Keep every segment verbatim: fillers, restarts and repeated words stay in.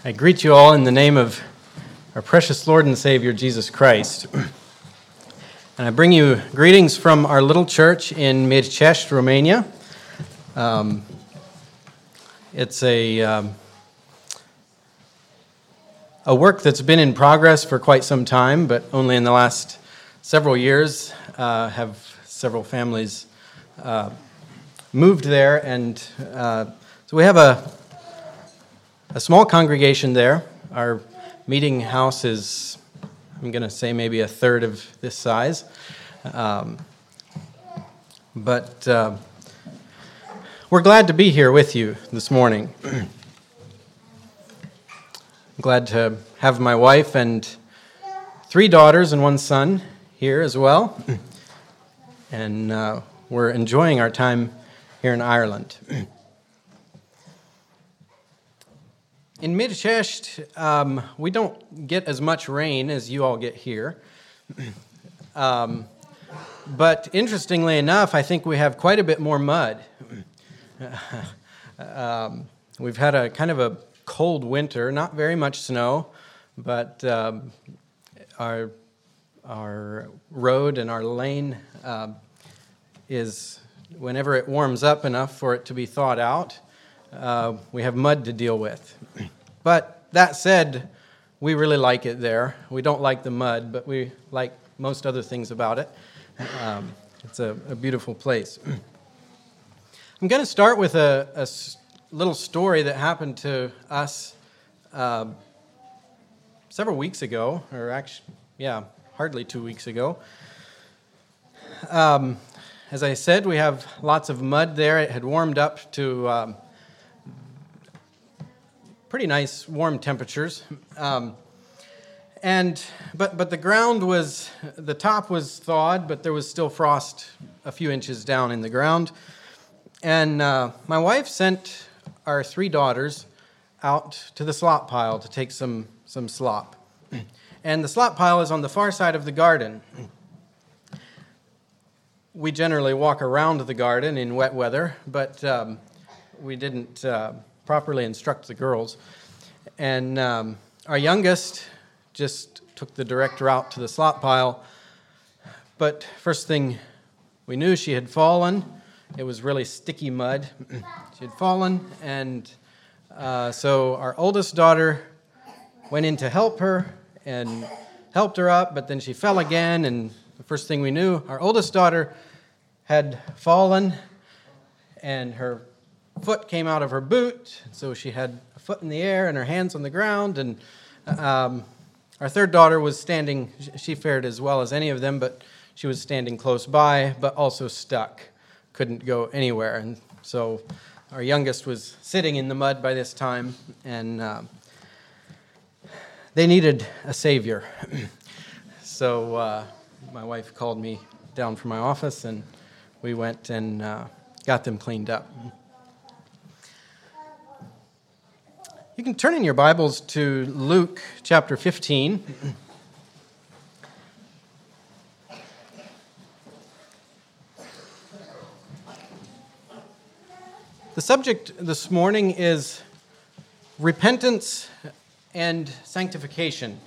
I greet you all in the name of our precious Lord and Savior, Jesus Christ. And I bring you greetings from our little church in Mircești, Romania. Um, it's a, um, a work that's been in progress for quite some time, but only in the last several years uh, have several families uh, moved there. And uh, so we have a A small congregation there. Our meeting house is, I'm going to say, maybe a third of this size. Um, but uh, we're glad to be here with you this morning. I'm glad to have my wife and three daughters and one son here as well. And uh, we're enjoying our time here in Ireland. In Mircești, um, we don't get as much rain as you all get here. um, but interestingly enough, I think we have quite a bit more mud. um, we've had a kind of a cold winter, not very much snow, but um, our our road and our lane uh, is, whenever it warms up enough for it to be thawed out, Uh, we have mud to deal with. But that said, we really like it there. We don't like the mud, but we like most other things about it. Um, it's a, a beautiful place. I'm going to start with a, a little story that happened to us uh, several weeks ago, or actually, yeah, hardly two weeks ago. Um, as I said, we have lots of mud there. It had warmed up to Um, pretty nice warm temperatures, um, and but but the ground was, the top was thawed, but there was still frost a few inches down in the ground. And uh, my wife sent our three daughters out to the slop pile to take some some slop, and the slop pile is on the far side of the garden. We generally walk around the garden in wet weather, but um, we didn't Uh, properly instruct the girls. And um, our youngest just took the direct route to the slop pile. But first thing we knew, she had fallen. It was really sticky mud. She had fallen, and uh, so our oldest daughter went in to help her and helped her up, but then she fell again, and the first thing we knew, our oldest daughter had fallen, and her foot came out of her boot, so she had a foot in the air and her hands on the ground. And um, our third daughter was standing, she fared as well as any of them, but she was standing close by, but also stuck, couldn't go anywhere. And so our youngest was sitting in the mud by this time, and uh, they needed a savior. So uh, my wife called me down from my office, and we went and uh, got them cleaned up. You can turn in your Bibles to Luke chapter fifteen. The subject this morning is repentance and sanctification.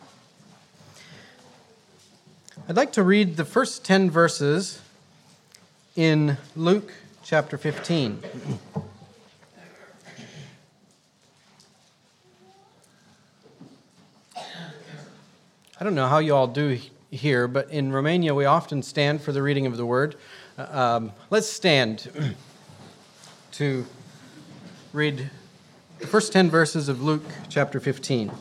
I'd like to read the first ten verses in Luke chapter fifteen. I don't know how you all do here, but in Romania we often stand for the reading of the Word. Um, let's stand to read the first ten verses of Luke chapter fifteen.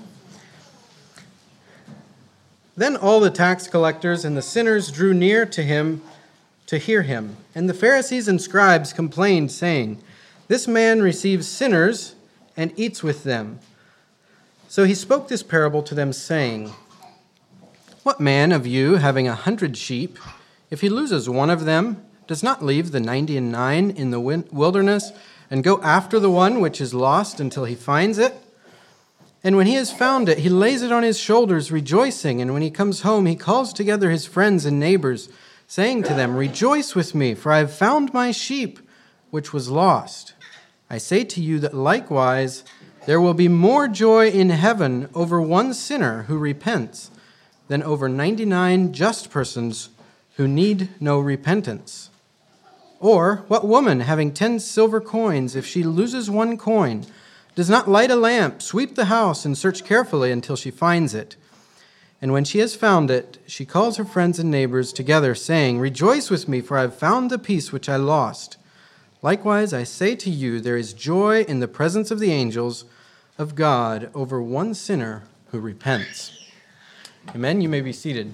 Then all the tax collectors and the sinners drew near to him to hear him. And the Pharisees and scribes complained, saying, "This man receives sinners and eats with them." So he spoke this parable to them, saying, "What man of you, having a hundred sheep, if he loses one of them, does not leave the ninety and nine in the wilderness and go after the one which is lost until he finds it? And when he has found it, he lays it on his shoulders, rejoicing. And when he comes home, he calls together his friends and neighbors, saying to them, 'Rejoice with me, for I have found my sheep which was lost.' I say to you that likewise There will be more joy in heaven over one sinner who repents than over ninety-nine just persons who need no repentance. Or what woman, having ten silver coins, if she loses one coin, does not light a lamp, sweep the house, and search carefully until she finds it? And when she has found it, she calls her friends and neighbors together, saying, Rejoice with me, for I have found the piece which I lost. Likewise, I say to you, there is joy in the presence of the angels of God over one sinner who repents. Amen. You may be seated.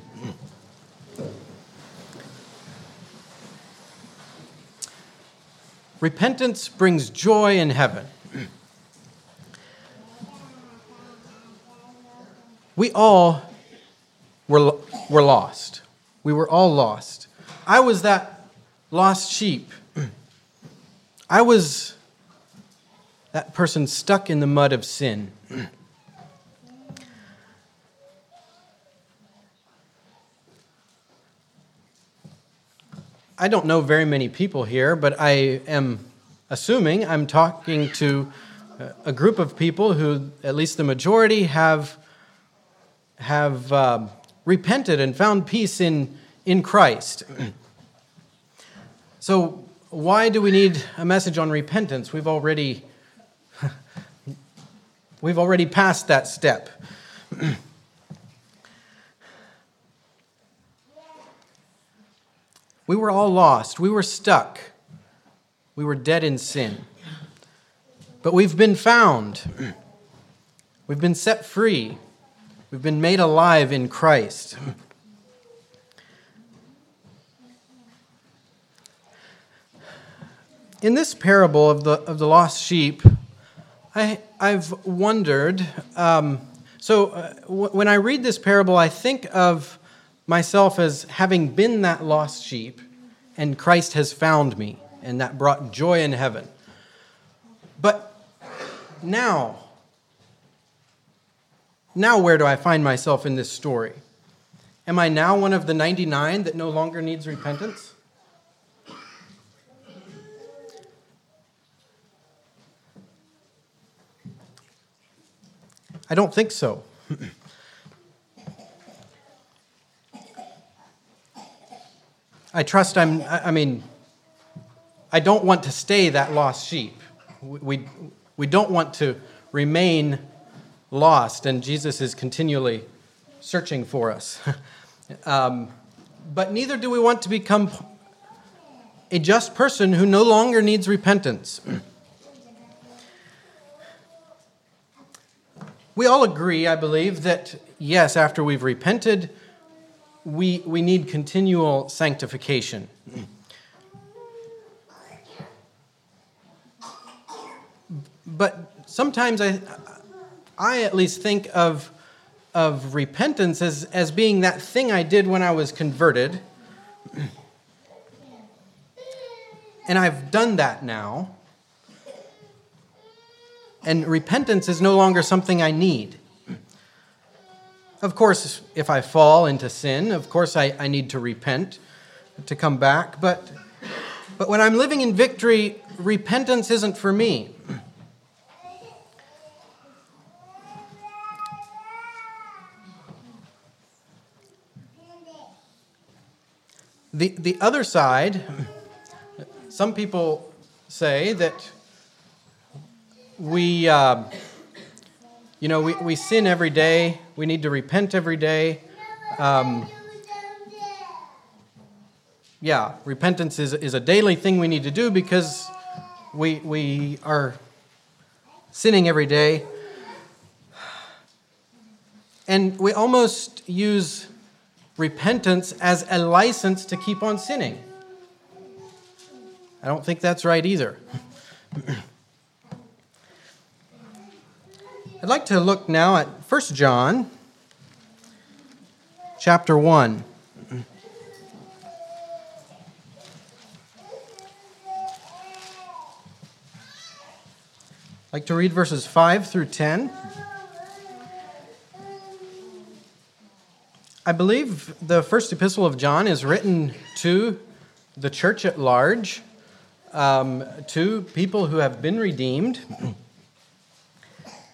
Repentance brings joy in heaven. We all were, were lost. We were all lost. I was that lost sheep. I was that person stuck in the mud of sin. I don't know very many people here, but I am assuming I'm talking to a group of people who, at least the majority, have, have uh, repented and found peace in, in Christ. So why do we need a message on repentance? We've already, we've already passed that step. We were all lost. We were stuck. We were dead in sin. But we've been found. We've been set free. We've been made alive in Christ. In this parable of the of the lost sheep, I I've wondered. Um, so uh, w- when I read this parable, I think of myself as having been that lost sheep, and Christ has found me, and that brought joy in heaven. But now, now where do I find myself in this story? Am I now one of the ninety-nine that no longer needs repentance? I don't think so. I trust I'm, I mean, I don't want to stay that lost sheep. We, we don't want to remain lost, and Jesus is continually searching for us. um, but neither do we want to become a just person who no longer needs repentance. We all agree, I believe, that yes, after we've repented, we we need continual sanctification. But sometimes I I at least think of of repentance as, as being that thing I did when I was converted. And I've done that now. And repentance is no longer something I need. Of course, if I fall into sin, of course I, I need to repent to come back. But, but when I'm living in victory, repentance isn't for me. The, the other side, some people say that we, uh, you know, we, we sin every day. We need to repent every day. Um, yeah, repentance is, is a daily thing we need to do because we, we are sinning every day. And we almost use repentance as a license to keep on sinning. I don't think that's right either. I'd like to look now at First John chapter one. I'd like to read verses five through ten. I believe the first epistle of John is written to the church at large, um, to people who have been redeemed.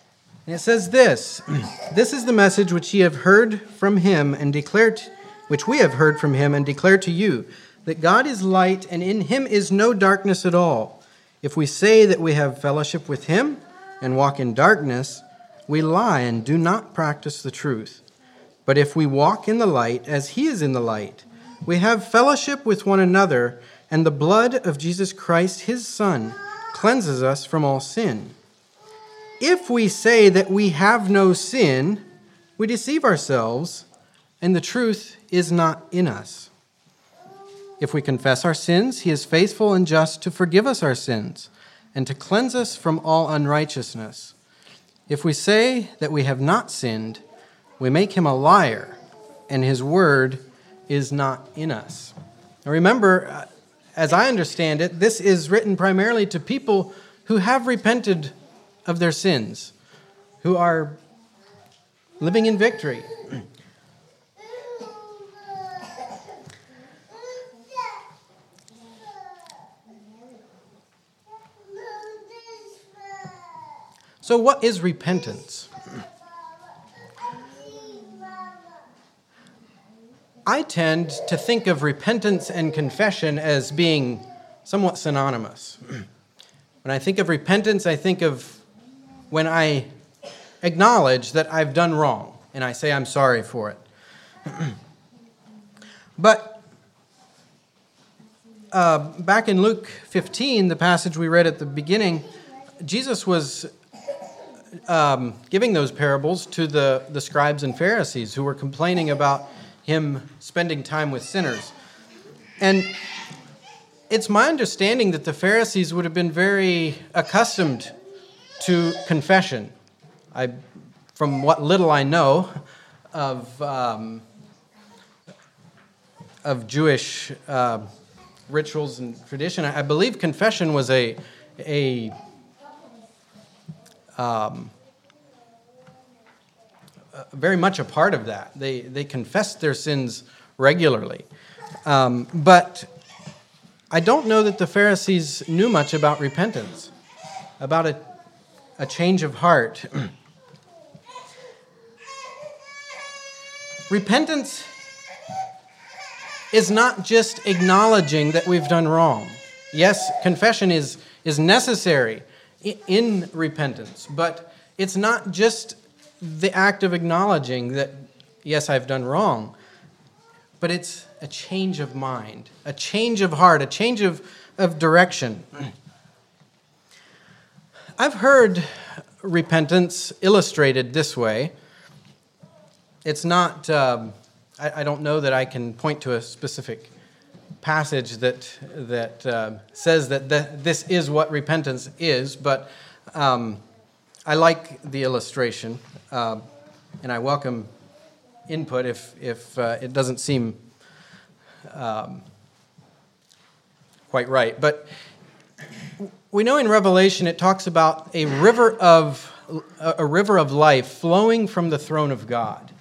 And it says this, "This is the message which ye have heard from him and declared, which we have heard from him and declare to you, that God is light and in him is no darkness at all. If we say that we have fellowship with him and walk in darkness, we lie and do not practice the truth. But if we walk in the light as he is in the light, we have fellowship with one another, and the blood of Jesus Christ, his Son, cleanses us from all sin. If we say that we have no sin, we deceive ourselves, and the truth is not in us. If we confess our sins, he is faithful and just to forgive us our sins and to cleanse us from all unrighteousness. If we say that we have not sinned, we make him a liar, and his word is not in us." Now remember, as I understand it, this is written primarily to people who have repented of their sins, who are living in victory. So what is repentance? I tend to think of repentance and confession as being somewhat synonymous. When I think of repentance, I think of when I acknowledge that I've done wrong and I say I'm sorry for it. But uh, back in Luke fifteen, the passage we read at the beginning, Jesus was um, giving those parables to the, the scribes and Pharisees who were complaining about him spending time with sinners. And it's my understanding that the Pharisees would have been very accustomed to confession. I, from what little I know of um, of Jewish uh, rituals and tradition, I believe confession was a a um, very much a part of that. They they confessed their sins regularly, um, but I don't know that the Pharisees knew much about repentance, about a, a change of heart. Repentance is not just acknowledging that we've done wrong. Yes, confession is, is necessary in repentance, but it's not just the act of acknowledging that, yes, I've done wrong, but it's a change of mind, a change of heart, a change of, of direction. I've heard repentance illustrated this way. It's not, um, I, I don't know that I can point to a specific passage that that uh, says that th- this is what repentance is, but um, I like the illustration, uh, and I welcome input if, if uh, it doesn't seem Um, quite right. But we know in Revelation it talks about a river of a river of life flowing from the throne of God.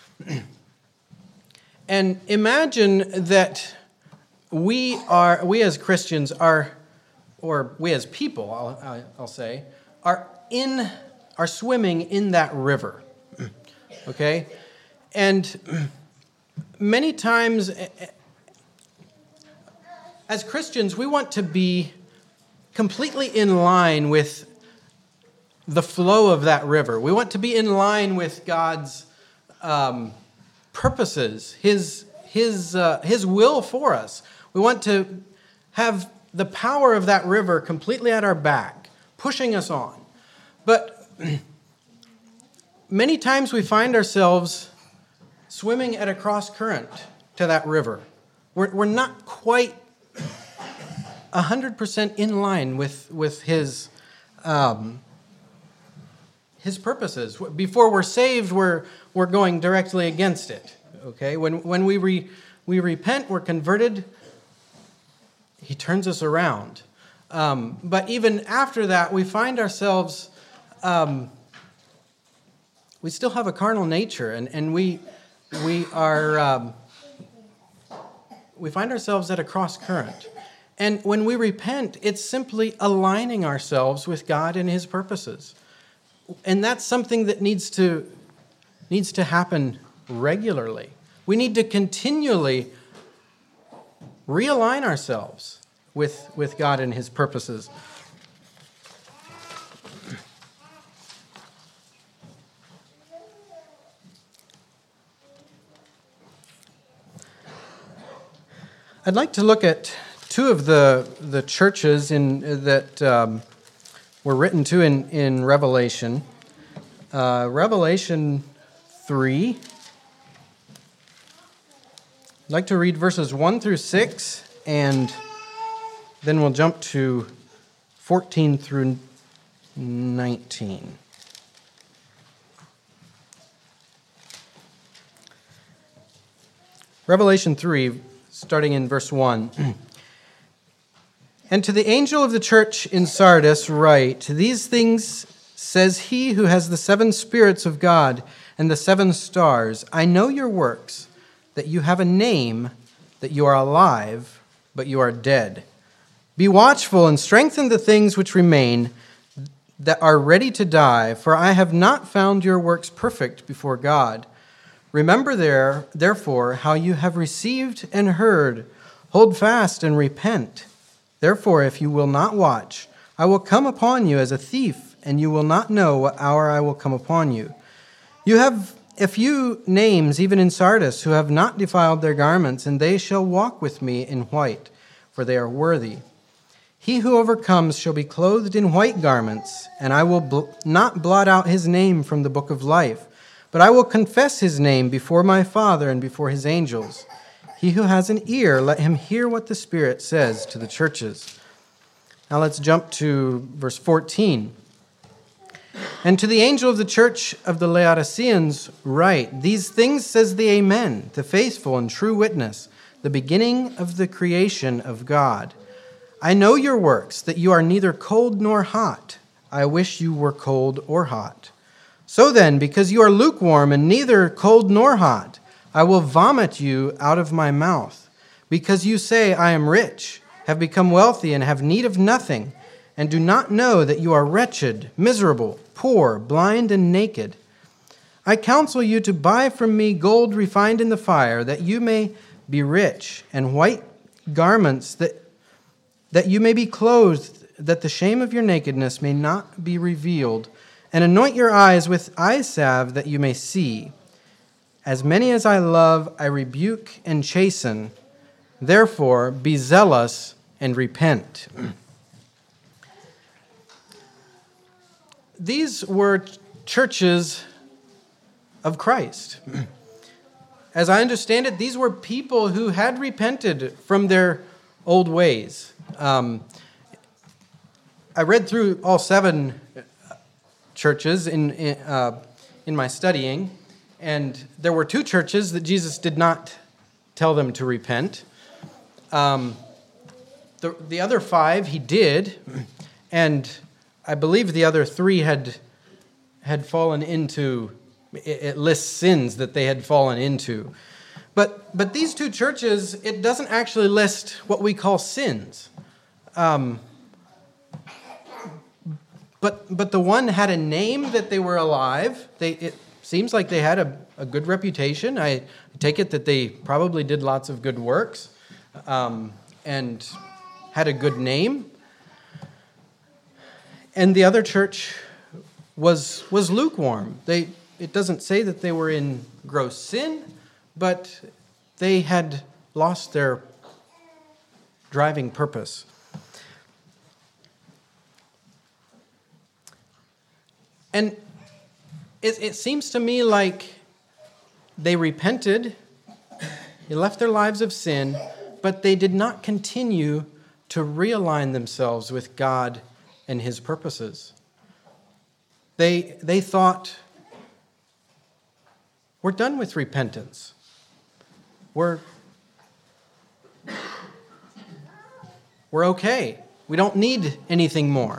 And imagine that we are we as Christians are, or we as people, I'll, I'll say, are in are swimming in that river. Okay? And many times, as Christians, we want to be completely in line with the flow of that river. We want to be in line with God's um, purposes, His His uh, His will for us. We want to have the power of that river completely at our back, pushing us on. But many times we find ourselves swimming at a cross current to that river. We're, we're not quite one hundred percent in line with, with his, um, his purposes. Before we're saved, we're, we're going directly against it. Okay? When, when we, re, we repent, we're converted, he turns us around. Um, but even after that, we find ourselves, um, we still have a carnal nature, and, and we, we are, um, we find ourselves at a cross current. And when we repent, it's simply aligning ourselves with God and His purposes. and that's something that needs to needs to happen regularly. We need to continually realign ourselves with, with God and his purposes. I'd like to look at two of the, the churches in, that um, were written to in, in Revelation. Uh, Revelation three. I'd like to read verses one through six, and then we'll jump to fourteen through nineteen. Revelation three, starting in verse one. And to the angel of the church in Sardis write, these things says he who has the seven spirits of God and the seven stars. I know your works, that you have a name, that you are alive, but you are dead. Be watchful and strengthen the things which remain, that are ready to die, for I have not found your works perfect before God. Remember there, therefore, how you have received and heard. Hold fast and repent. Therefore, if you will not watch, I will come upon you as a thief, and you will not know what hour I will come upon you. You have a few names, even in Sardis, who have not defiled their garments, and they shall walk with me in white, for they are worthy. He who overcomes shall be clothed in white garments, and I will bl- not blot out his name from the book of life, but I will confess his name before my Father and before his angels. He who has an ear, let him hear what the Spirit says to the churches. Now let's jump to verse fourteen. And to the angel of the church of the Laodiceans write, these things says the Amen, the faithful and true witness, the beginning of the creation of God. I know your works, that you are neither cold nor hot. I wish you were cold or hot. So then, because you are lukewarm and neither cold nor hot, I will vomit you out of my mouth. Because you say, I am rich, have become wealthy, and have need of nothing, and do not know that you are wretched, miserable, poor, blind, and naked. I counsel you to buy from me gold refined in the fire, that you may be rich, and white garments, that, that you may be clothed, that the shame of your nakedness may not be revealed, and anoint your eyes with eye salve, that you may see. As many as I love, I rebuke and chasten. Therefore, be zealous and repent. These were churches of Christ. As I understand it, these were people who had repented from their old ways. Um, I read through all seven churches in in, uh, in my studying, and there were two churches that Jesus did not tell them to repent. Um, the the other five he did, and I believe the other three had had fallen into, it lists sins that they had fallen into. But but these two churches, it doesn't actually list what we call sins. Um, but but the one had a name that they were alive. They it seems like they had a, a good reputation. I take it that they probably did lots of good works um, and had a good name. And the other church was was lukewarm. They it doesn't say that they were in gross sin, but they had lost their driving purpose. And it, it seems to me like they repented, they left their lives of sin, but they did not continue to realign themselves with God and his purposes. They, they thought, we're done with repentance. We're, we're okay. We don't need anything more.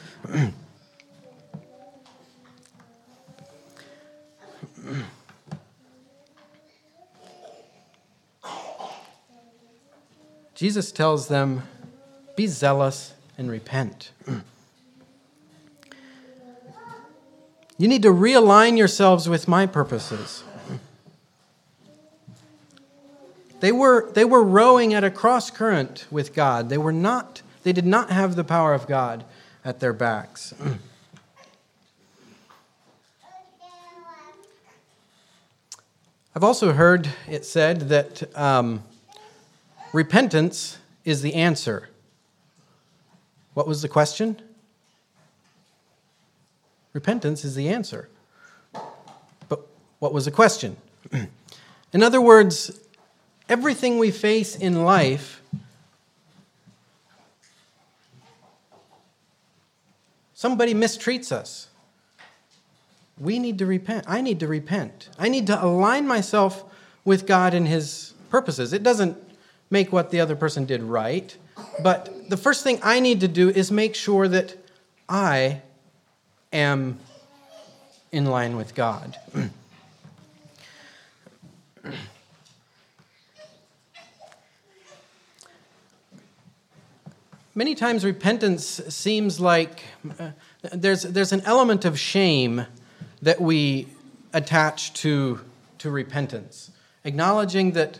Jesus tells them, be zealous and repent. You need to realign yourselves with my purposes. They were, they were rowing at a cross current with God. They were not, they did not have the power of God at their backs. I've also heard it said that um, repentance is the answer. What was the question? Repentance is the answer. But what was the question? In other words, everything we face in life, somebody mistreats us. We need to repent. I need to repent. I need to align myself with God and His purposes. It doesn't make what the other person did right, but the first thing I need to do is make sure that I am in line with God. Many times repentance seems like uh, there's, there's an element of shame that we attach to, to repentance. Acknowledging that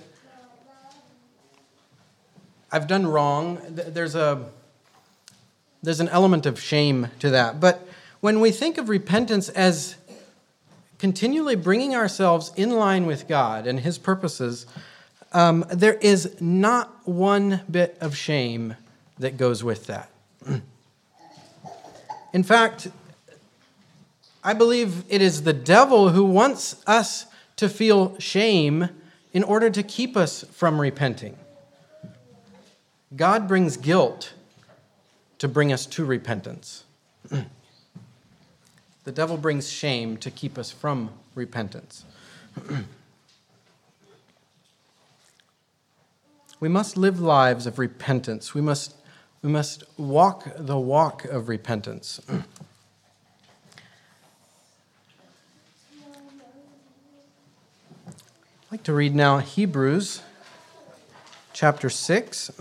I've done wrong, there's, a, there's an element of shame to that. But when we think of repentance as continually bringing ourselves in line with God and His purposes, um, there is not one bit of shame that goes with that. In fact, I believe it is the devil who wants us to feel shame in order to keep us from repenting. God brings guilt to bring us to repentance. The devil brings shame to keep us from repentance. We must live lives of repentance. We must, we must walk the walk of repentance. I'd like to read now Hebrews chapter six,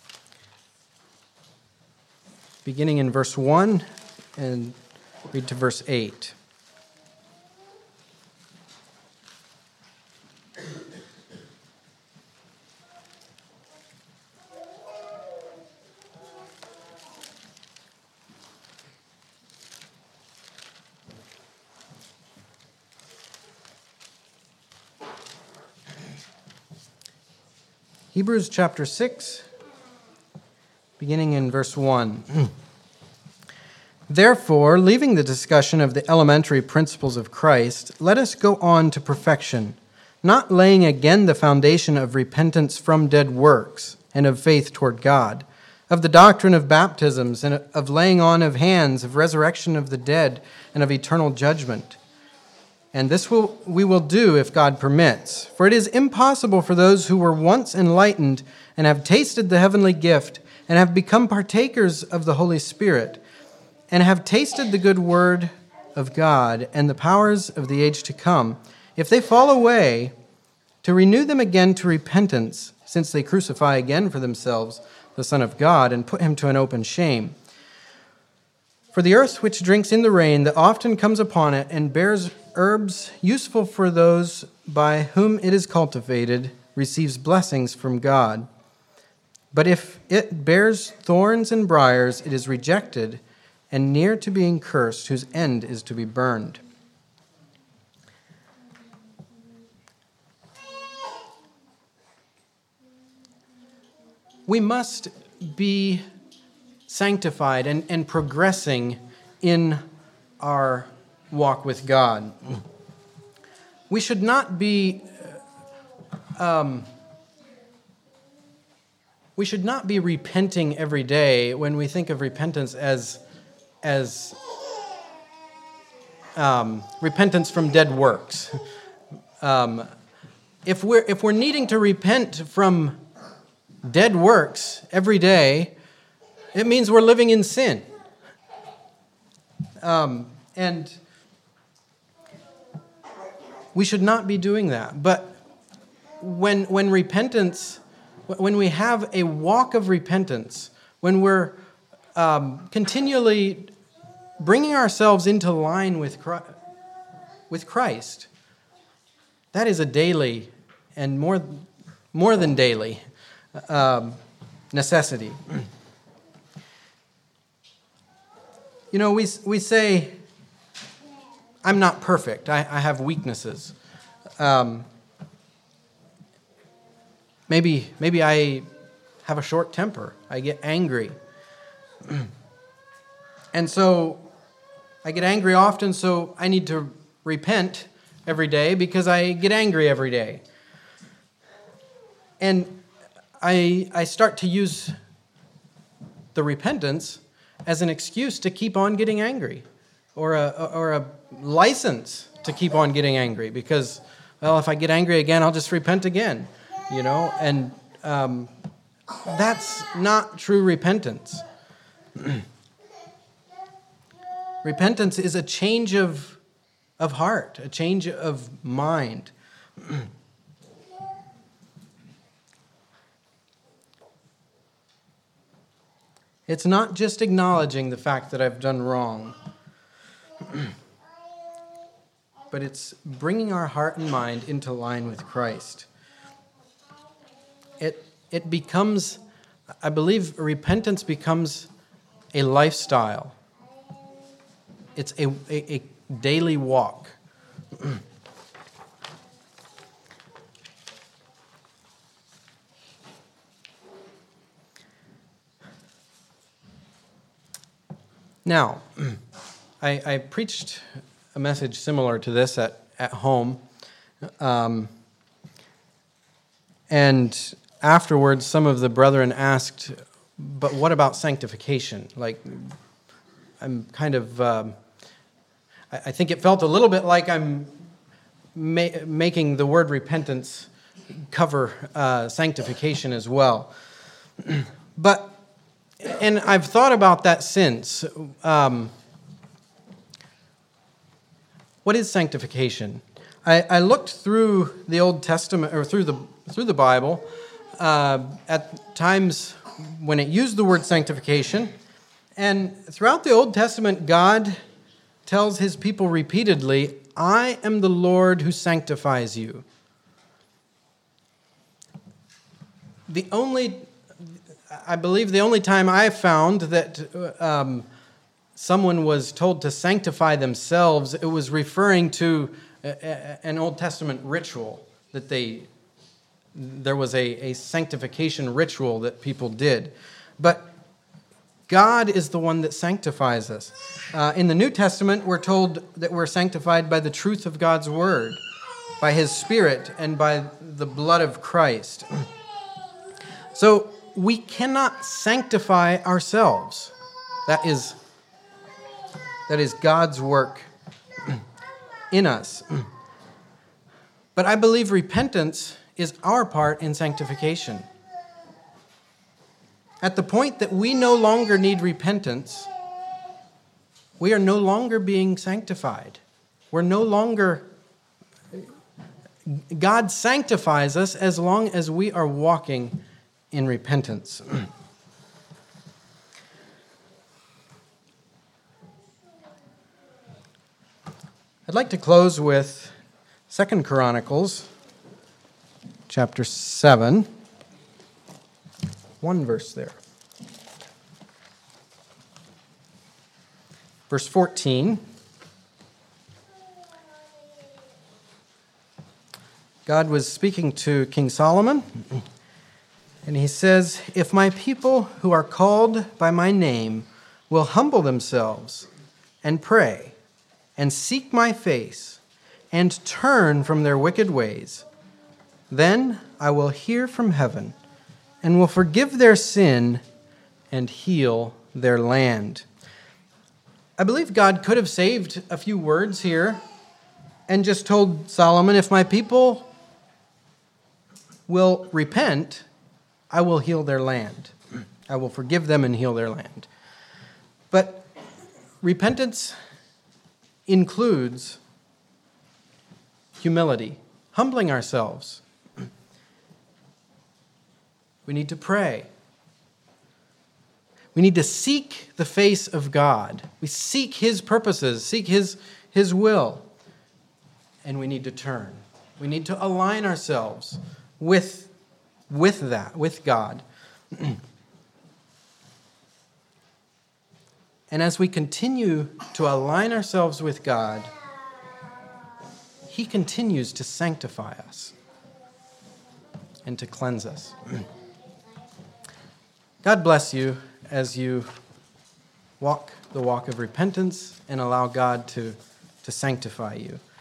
beginning in verse one and read to verse eight. Hebrews chapter six, beginning in verse one. Therefore, leaving the discussion of the elementary principles of Christ, let us go on to perfection, not laying again the foundation of repentance from dead works and of faith toward God, of the doctrine of baptisms and of laying on of hands, of resurrection of the dead and of eternal judgment. And this will, we will do if God permits. For it is impossible for those who were once enlightened and have tasted the heavenly gift and have become partakers of the Holy Spirit and have tasted the good word of God and the powers of the age to come, if they fall away, to renew them again to repentance, since they crucify again for themselves the Son of God and put him to an open shame. For the earth which drinks in the rain that often comes upon it and bears herbs useful for those by whom it is cultivated receives blessings from God. But if it bears thorns and briars, it is rejected and near to being cursed, whose end is to be burned. We must be sanctified and, and progressing in our walk with God. We should not be um, we should not be repenting every day when we think of repentance as as um, repentance from dead works. Um, if we're if we're needing to repent from dead works every day, it means we're living in sin. Um, and we should not be doing that. But when when repentance, when we have a walk of repentance, when we're um, continually bringing ourselves into line with Christ, with Christ. That is a daily and more, more than daily um, necessity. You know, we we say, I'm not perfect. I, I have weaknesses. Um, maybe maybe I have a short temper. I get angry. And so I get angry often, so I need to repent every day because I get angry every day. And I I start to use the repentance as an excuse to keep on getting angry, or a or a license to keep on getting angry, because, well, if I get angry again, I'll just repent again, you know, and um, that's not true repentance. Repentance is a change of of heart, a change of mind. It's not just acknowledging the fact that I've done wrong, but it's bringing our heart and mind into line with Christ. It it becomes, I believe, repentance becomes a lifestyle. It's a, a, a daily walk. Now, I, I preached a message similar to this at, at home. Um, and afterwards, some of the brethren asked, but what about sanctification? Like, I'm kind of, um, I, I think it felt a little bit like I'm ma- making the word repentance cover uh, sanctification as well. But And I've thought about that since. Um, what is sanctification? I, I looked through the Old Testament, or through the through the Bible, uh, at times when it used the word sanctification, and throughout the Old Testament, God tells His people repeatedly, "I am the Lord who sanctifies you." The only I believe the only time I found that um, someone was told to sanctify themselves, it was referring to a, a, an Old Testament ritual, that they there was a, a sanctification ritual that people did. But God is the one that sanctifies us. Uh, in the New Testament, we're told that we're sanctified by the truth of God's Word, by His Spirit, and by the blood of Christ. So we cannot sanctify ourselves. That is, that is God's work in us. But I believe repentance is our part in sanctification. At the point that we no longer need repentance, we are no longer being sanctified. We're no longer... God sanctifies us as long as we are walking in repentance. I'd like to close with Second Chronicles chapter seven, one verse there. Verse fourteen. God was speaking to King Solomon, and he says, "If my people who are called by my name will humble themselves and pray and seek my face and turn from their wicked ways, then I will hear from heaven and will forgive their sin and heal their land." I believe God could have saved a few words here and just told Solomon, if my people will repent, I will heal their land. I will forgive them and heal their land. But repentance includes humility, humbling ourselves. We need to pray. We need to seek the face of God. We seek His purposes, seek His, His will. and we need to turn. We need to align ourselves with, with that, with God. And as we continue to align ourselves with God, He continues to sanctify us and to cleanse us. God bless you as you walk the walk of repentance and allow God to, to sanctify you.